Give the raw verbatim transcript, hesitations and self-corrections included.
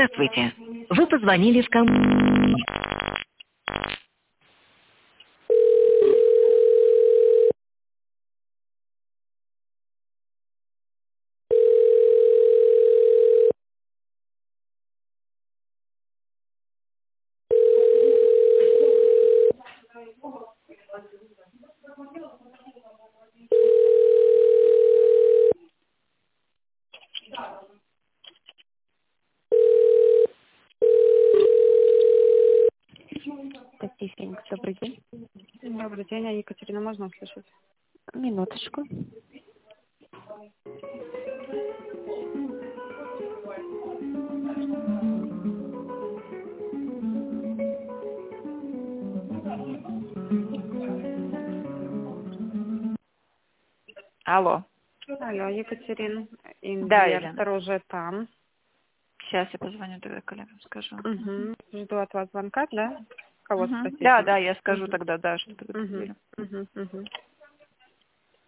Здравствуйте. Вы позвонили в компанию. Тактифинг, добрый день. Добрый день, а Екатерина, можно услышать? Минуточку. Алло. Алло, Екатерина, Да, Елена. инвестор уже там. Сейчас я позвоню тогда коллегам, скажу. Угу. Жду от вас звонка, да? Кого Мгм. спросить Да, мне? да, я скажу Угу. тогда, да, что вы Угу. подтвердили. Угу. Угу.